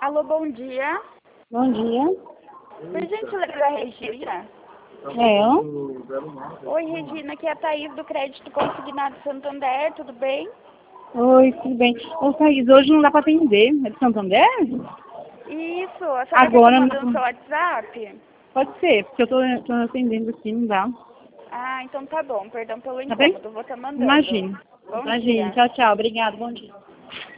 Alô, bom dia. Bom dia. Por gentileza, Regina. É eu? Oi, Regina, aqui é a Thaís do Crédito Consignado Santander, tudo bem? Oi, tudo bem? Ô, Thaís, hoje não dá pra atender. É de Santander? Isso, a senhora quer que eu Agora mande no não. seu WhatsApp? Pode ser, porque eu tô atendendo aqui, não dá. Ah, então tá bom, perdão pelo Tá bem? incômodo, vou estar mandando. Imagine. Bom Imagine. dia. Tchau, tchau. Obrigada. Bom dia.